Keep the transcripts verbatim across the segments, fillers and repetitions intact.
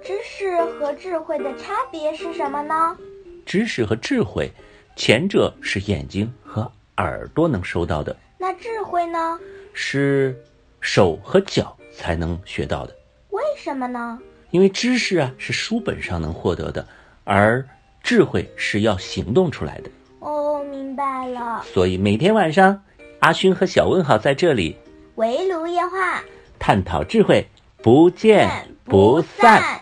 知识和智慧的差别是什么呢？ 知识和智慧，前者是眼睛和耳朵能收到的， 那智慧呢？ 是手和脚才能学到的。 为什么呢？ 因为知识啊是书本上能获得的，而智慧是要行动出来的。 哦，明白了。 所以每天晚上，阿勋和小问号在这里围炉夜话， 探讨智慧，不见不散。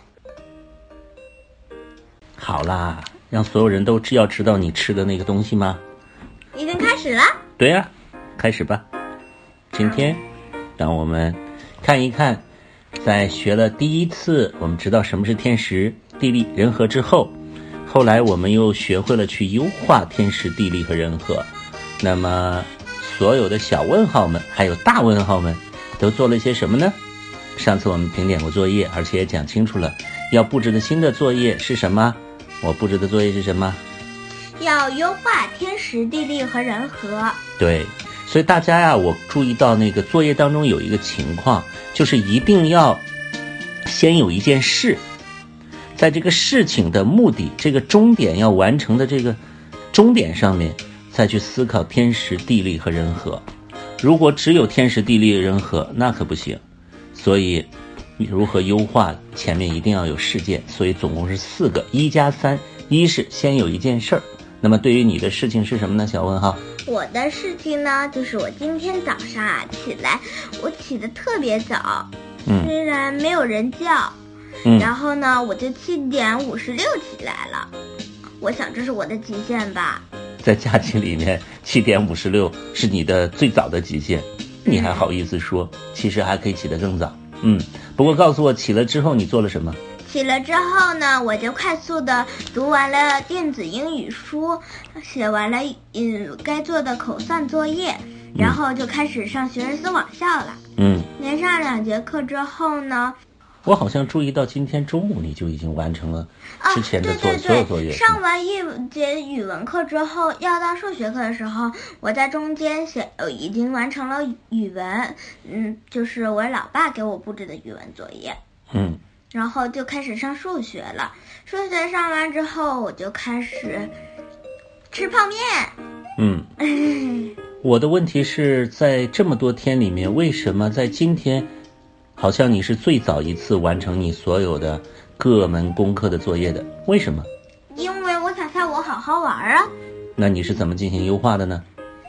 好啦，让所有人都要知道你吃的那个东西吗？ 已经开始了。 对呀、啊，开始吧。今天让我们看一看，在学了第一次我们知道什么是天时地利人和之后，后来我们又学会了去优化天时地利和人和。那么所有的小问号们还有大问号们都做了些什么呢？上次我们评点过作业，而且也讲清楚了要布置的新的作业是什么。我布置的作业是什么？ 要优化天时地利和人和。 对，所以大家呀，我注意到那个作业当中有一个情况，就是一定要先有一件事，在这个事情的目的，这个终点要完成的这个终点上面，再去思考天时地利和人和。如果只有天时地利人和，那可不行。所以如何优化，前面一定要有事件，所以总共是四个，一加三。一是先有一件事儿，那么对于你的事情是什么呢？小问号。 我的事情呢，就是我今天早上啊起来，我起得特别早， 嗯， 虽然没有人叫， 嗯， 然后呢，我就七点五十六起来了。我想这是我的极限吧。 在假期里面，七点五十六是你的最早的极限，你还好意思说？其实还可以起得更早。嗯，不过告诉我，起了之后你做了什么？ 起了之后呢，我就快速的读完了电子英语书，写完了嗯该做的口算作业，然后就开始上学而思网校了。 嗯， 连上两节课之后呢， 我好像注意到今天中午你就已经完成了之前的作、 啊、对对对所有作业。 上完一节语文课之后，要到数学课的时候，我在中间写呃已经完成了语文，嗯，就是我老爸给我布置的语文作业。 嗯。 然后就开始上数学了，数学上完之后，我就开始吃泡面。 嗯，我的问题是在这么多天里面，为什么在今天，好像你是最早一次完成你所有的各门功课的作业的？为什么？ 因为我想下午好好玩啊。 那你是怎么进行优化的呢？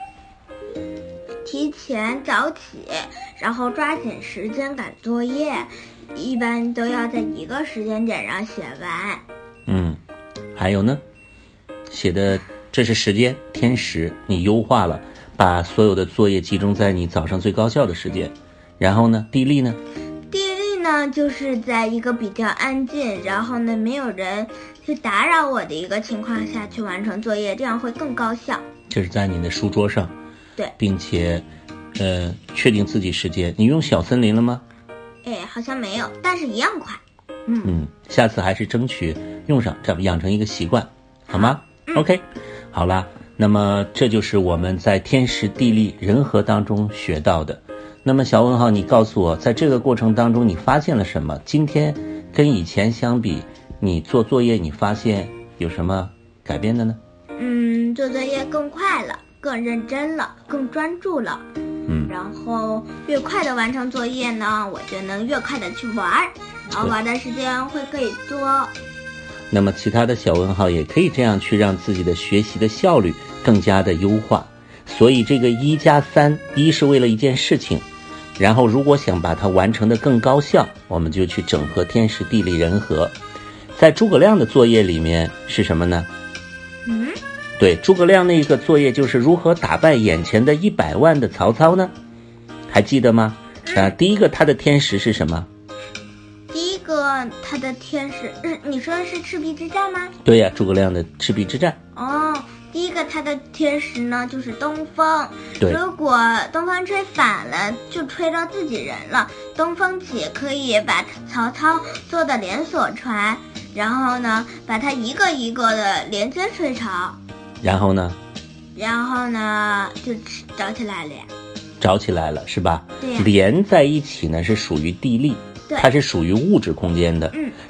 提前早起，然后抓紧时间赶作业。一般都要在一个时间点上写完。 嗯，还有呢？写的这是时间天时，你优化了，把所有的作业集中在你早上最高效的时间。然后呢，地利呢？ 地利呢，就是在一个比较安静，然后呢没有人去打扰我的一个情况下去完成作业，这样会更高效。 这是在你的书桌上， 对， 并且，呃，确定自己时间。你用小森林了吗？ 哎，好像没有，但是一样快。嗯嗯，下次还是争取用上，这样养成一个习惯，好吗？ 嗯、 OK， 好啦，那么这就是我们在天时地利人和当中学到的。那么小问号，你告诉我，在这个过程当中你发现了什么？今天跟以前相比，你做作业你发现有什么改变的呢？ 嗯，做作业更快了，更认真了，更专注了。 嗯， 然后越快的完成作业呢，我就能越快的去玩，然后玩的时间会更多。 那么其他的小问号也可以这样去让自己的学习的效率更加的优化。所以这个一加三，一是为了一件事情，然后如果想把它完成的更高效，我们就去整合天时地利人和。在诸葛亮的作业里面是什么呢？ 嗯。 对，诸葛亮那个作业就是如何打败眼前的一百万的曹操呢？还记得吗？啊，第一个他的天时是什么？ 第一个他的天时，嗯，你说的是赤壁之战吗？ 对呀、啊，诸葛亮的赤壁之战。 哦，第一个他的天时呢就是东风。 对， 如果东风吹反了，就吹到自己人了。东风起可以把曹操做的连锁船，然后呢，把它一个一个的连接吹潮。 然后呢？ 然后呢，就找起来了呀。 找起来了是吧？ 对呀。 连在一起呢是属于地利，它是属于物质空间的。 嗯。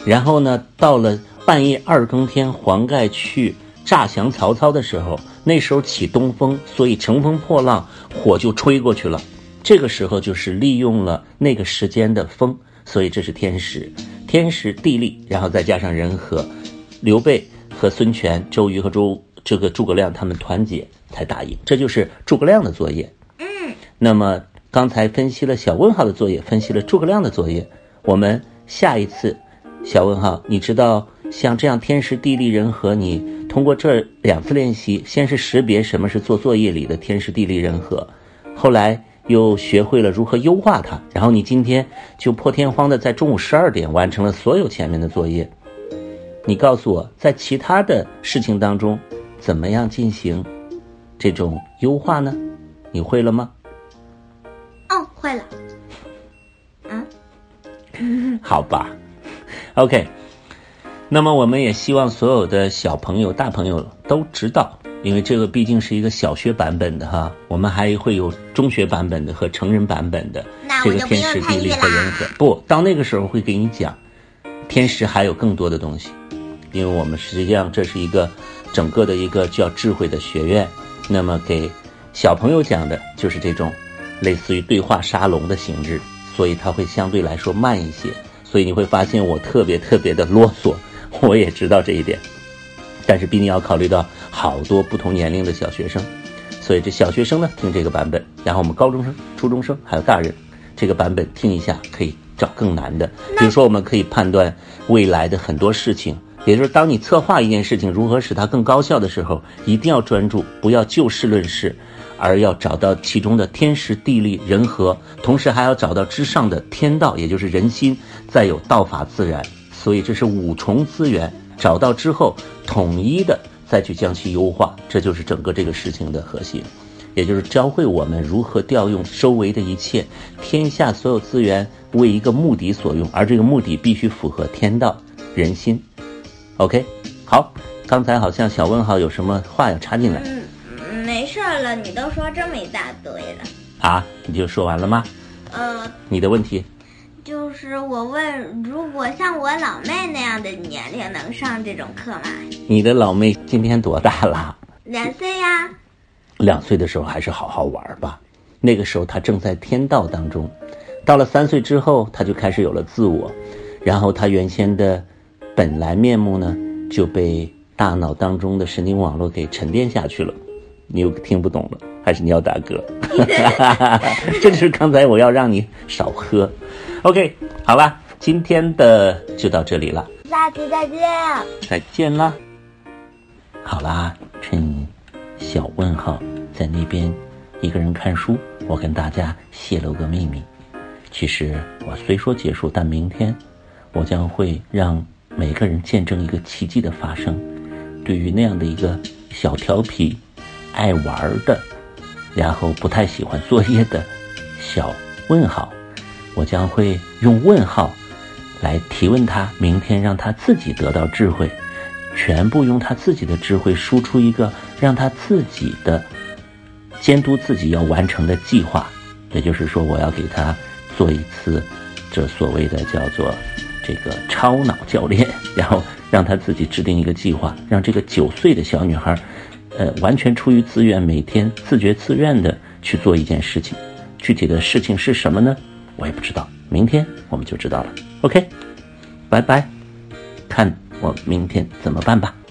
然后呢，到了半夜二更天，黄盖去诈降曹操的时候，那时候起东风，所以乘风破浪，火就吹过去了。这个时候就是利用了那个时间的风，所以这是天时，天时地利，然后再加上人和，刘备和孙权、周瑜和周这个诸葛亮他们团结才打赢，这就是诸葛亮的作业。 嗯， 那么刚才分析了小问号的作业，分析了诸葛亮的作业，我们下一次小问号，你知道像这样天时地利人和，你通过这两次练习，先是识别什么是做作业里的天时地利人和，后来又学会了如何优化它，然后你今天就破天荒的在中午十二点完成了所有前面的作业。你告诉我，在其他的事情当中怎么样进行这种优化呢？你会了吗？ 哦，会了。嗯， 好吧 OK， 那么我们也希望所有的小朋友大朋友都知道，因为这个毕竟是一个小学版本的哈，我们还会有中学版本的和成人版本的这个天时地利和人和。不，到那个时候会给你讲天时还有更多的东西，因为我们实际上这是一个整个的一个叫智慧的学院，那么给小朋友讲的就是这种类似于对话沙龙的形式，所以它会相对来说慢一些，所以你会发现我特别特别的啰嗦，我也知道这一点，但是毕竟要考虑到好多不同年龄的小学生，所以这小学生呢听这个版本，然后我们高中生、初中生还有大人这个版本听一下，可以找更难的，比如说我们可以判断未来的很多事情，也就是当你策划一件事情如何使它更高效的时候，一定要专注，不要就事论事，而要找到其中的天时地利人和，同时还要找到之上的天道，也就是人心，再有道法自然，所以这是五重资源，找到之后统一的再去将其优化，这就是整个这个事情的核心，也就是教会我们如何调用周围的一切，天下所有资源为一个目的所用，而这个目的必须符合天道人心。 OK， 好，刚才好像小问号有什么话要插进来。 嗯，没事了，你都说这么一大堆了啊，你就说完了吗？ 呃， 你的问题就是我问，如果像我老妹那样的年龄能上这种课吗？ 你的老妹今天多大了？ 两岁呀。 两岁的时候还是好好玩吧，那个时候她正在天道当中，到了三岁之后她就开始有了自我，然后她原先的本来面目呢就被大脑当中的神经网络给沉淀下去了。你又听不懂了，还是你要打嗝？这就是刚才我要让你少喝。OK， 好啦，今天的就到这里了， 下期再见。 再见啦。好啦，趁小问号在那边一个人看书，我跟大家泄露个秘密。其实我虽说结束，但明天我将会让每个人见证一个奇迹的发生。对于那样的一个小调皮、爱玩的，然后不太喜欢作业的小问号，我将会用问号来提问他，明天让他自己得到智慧，全部用他自己的智慧输出一个让他自己的监督自己要完成的计划。也就是说，我要给他做一次这所谓的叫做这个超脑教练，然后让他自己制定一个计划，让这个九岁的小女孩呃，完全出于自愿，每天自觉自愿的去做一件事情。具体的事情是什么呢？我也不知道，明天我们就知道了。OK， 拜拜，看我明天怎么办吧。